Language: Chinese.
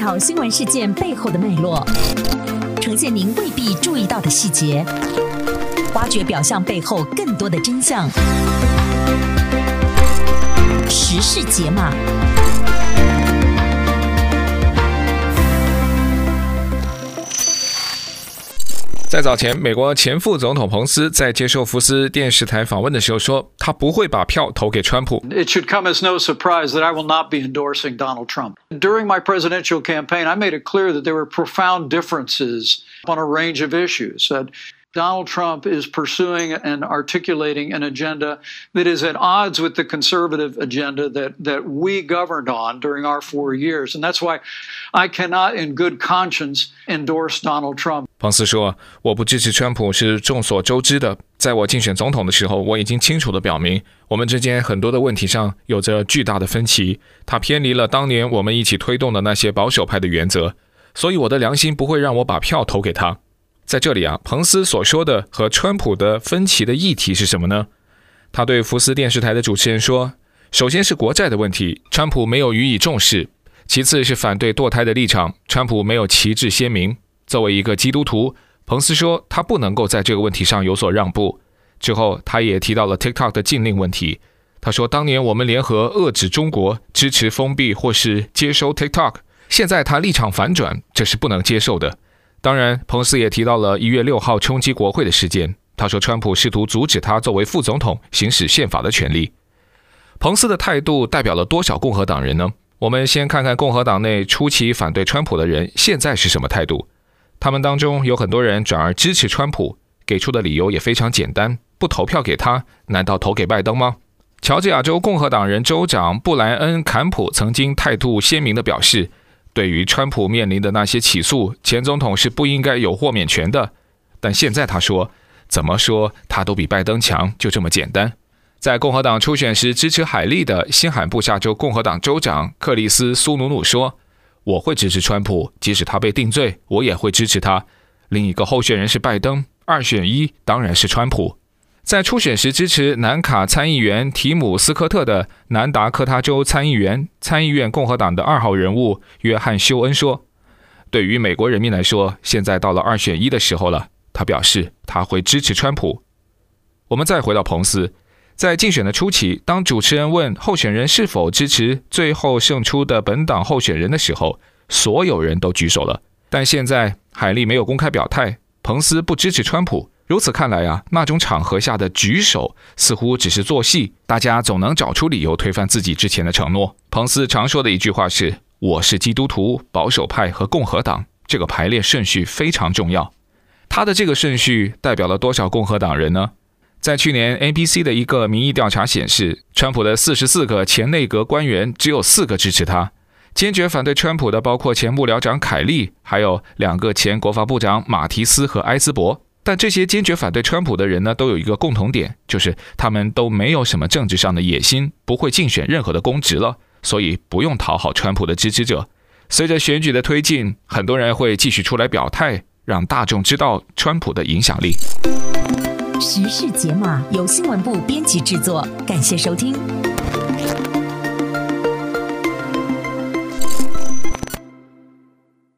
讨新闻事件背后的脉络，呈现您未必注意到的细节，挖掘表象背后更多的真相。时事解码。 在早前，美国前副总统彭斯在接受福斯电视台访问的时候说，他不会把票投给川普。 It should come as no surprise that I will not be endorsing Donald Trump. During my presidential campaign, I made it clear that there were profound differences on a range of issues. Donald Trump is pursuing and articulating an agenda that is at odds with the conservative agenda that we governed on during our 4 years. And that's why I cannot in good conscience endorse Donald Trump. 彭斯说，我不支持川普是众所周知的，在我竞选总统的时候，我已经清楚地表明，我们之间很多的问题上有着巨大的分歧，他偏离了当年我们一起推动的那些保守派的原则，所以我的良心不会让我把票投给他。在这里啊，彭斯所说的和川普的分歧的议题是什么呢？他对福斯电视台的主持人说，首先是国债的问题，川普没有予以重视，其次是反对堕胎的立场，川普没有旗帜鲜明。作为一个基督徒，彭斯说他不能够在这个问题上有所让步。之后他也提到了 TikTok 的禁令问题，他说当年我们联合遏制中国，支持封闭或是接收 TikTok， 现在他立场反转，这是不能接受的。当然，彭斯也提到了1月6号冲击国会的事件，他说川普试图阻止他作为副总统行使宪法的权利。彭斯的态度代表了多少共和党人呢？我们先看看共和党内初期反对川普的人现在是什么态度。他们当中有很多人转而支持川普，给出的理由也非常简单，不投票给他，难道投给拜登吗？乔治亚州共和党人州长布莱恩·坎普曾经态度鲜明地表示，对于川普面临的那些起诉，前总统是不应该有豁免权的。但现在他说，怎么说他都比拜登强，就这么简单。在共和党初选时支持海莉的新罕布夏州共和党州长克里斯·苏努努说，我会支持川普，即使他被定罪，我也会支持他。另一个候选人是拜登，2选1当然是川普。在初选时支持南卡参议员提姆·斯科特的南达科他州参议员、参议院共和党的2号人物约翰·休恩说，对于美国人民来说，现在到了2选1的时候了。他表示他会支持川普。我们再回到彭斯，在竞选的初期，当主持人问候选人是否支持最后胜出的本党候选人的时候，所有人都举手了。但现在海莉没有公开表态，彭斯不支持川普。如此看来啊，那种场合下的举手似乎只是做戏，大家总能找出理由推翻自己之前的承诺。彭斯常说的一句话是，我是基督徒、保守派和共和党，这个排列顺序非常重要。他的这个顺序代表了多少共和党人呢？在去年 ABC 的一个民意调查显示，川普的44个前内阁官员只有4个支持他。坚决反对川普的包括前幕僚长凯利，还有2个前国防部长马提斯和埃斯伯。但这些坚决反对川普的人呢，都有一个共同点，就是他们都没有什么政治上的野心，不会竞选任何的公职了，所以不用讨好川普的支持者。随着选举的推进，很多人会继续出来表态，让大众知道川普的影响力。 时事解码由新闻部编辑制作，感谢收听。